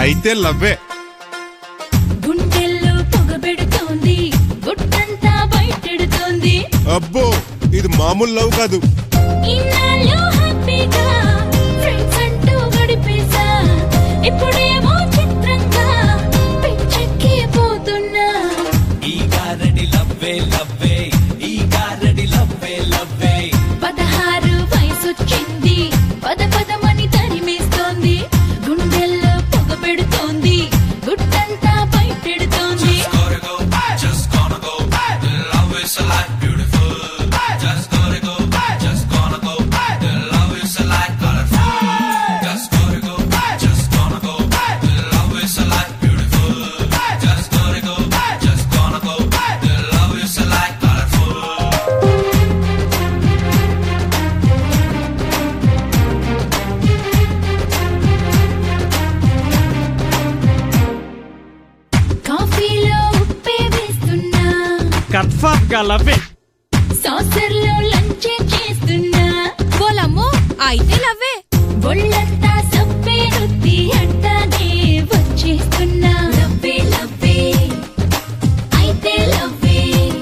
అయితే లవ్వే. గుండెల్లో పొగబెడుతోంది, గుట్టంతా బయటెడుతోంది. అబ్బో ఇది మామూలు లవ్ కాదు. ఇన్నాళ్ళు హ్యాపీగా ఫ్రెండ్స్ అంటూ గడిపేసా, ఇప్పుడేమో చిత్రంగా పిచ్చెక్కిపోతున్నా. ఈ గారడి లవ్వే లవ్వే, ఈ గారడి లవ్వే లవ్వే. 16 వయసొచ్చింది, పద పదమని తరిమేస్తోంది. గుండెల్లో పొగబెడుతోంది, గుట్టంతా బయటెడుతోంది. Just gonna go, the love is a lot beautiful. Just gonna go, just gonna go, the love is a lot colorful. Just gonna go, just gonna go, the love is a lot beautiful. Just gonna go, just gonna go, the love is a lot colorful. కాఫీలో ఉప్పే వేస్తున్నా, confirm గా లవ్వే. సాసర్లో లంచే చేస్తున్నా. బోలమ్మో అయితే లవ్వే. ఒళ్ళంతా సబ్బే రుద్ది అట్టాగే వచ్చేస్తున్నా. లవ్వే లవ్వే అయితే లవ్వే.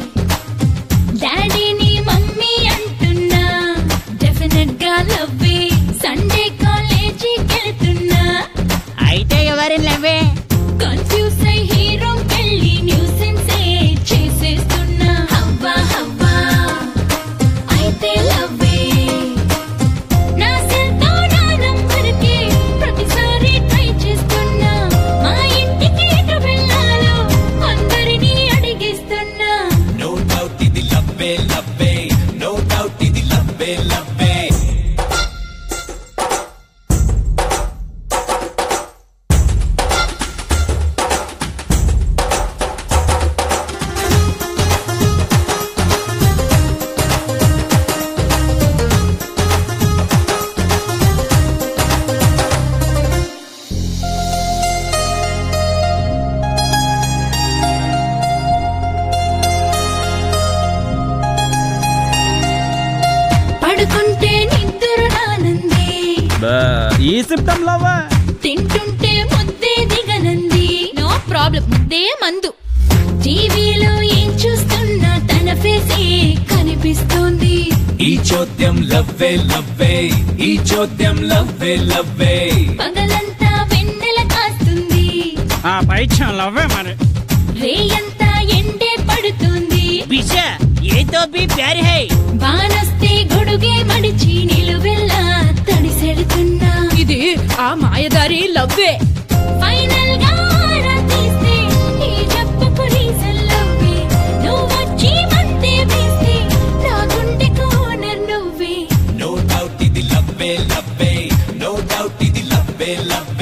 డాడీని మమ్మీ అంటున్నా, డెఫినెట్ గా లవ్వే. సండే కాలేజీకి వెళ్తున్నా. అయితే ఎవరి లవ్వే? కన్ఫ్యూజ్ అయి హీరోకెళ్ళి న్యూసెన్సే చేసేస్తున్నా. హవ్వా హవ్వా అయితే లవ్వే. నా సెల్తో నా నంబర్కి ప్రతిసారి ట్రై చేస్తున్నా. మా ఇంటికి ఎటు వెళ్ళాలో అందరినీ అడిగేస్తున్నా. No doubt ఇది లవ్వే లవ్వే, no doubt ఇది లవ్వే లవ్వే. పడుకుంటే నిద్ర రానంది, ఈ సిమ్టమ్ లవ్వా. తింటుంటే ముద్దే దిగనంది. నో ప్రాబ్లం, ముద్దే మందు. టీవీలో ఏం చూస్తున్నా తన ఫేసే కనిపిస్తోంది. ఈ చోద్యం లవ్వే లవ్వే, ఈ చోద్యం లవ్వే లవ్వే. పగలంతా వెన్నెల కాస్తుంది, ఆ పైచ్యం లవ్వే మరి. రేయంతా ఎండే పడుతుంది. పిచ్చా ఏతో బి ప్యార్ హై. వానొస్తే గొడుగే మడిచి నిలువెల్లా తడిసెడుతున్నా. ఇది ఆ మాయదారి లవ్వే. ఫైనల్ గా ఆరా తీస్తే ఈ జబ్బుకు రీజన్ లవ్వే. నువ్వొచ్చి మధ్య వేస్తే నా గుండెకు ఓనర్ నువ్వే. No doubt ఇది లవ్వే లవ్వే, no doubt ఇది లవ్వే లవ్వే.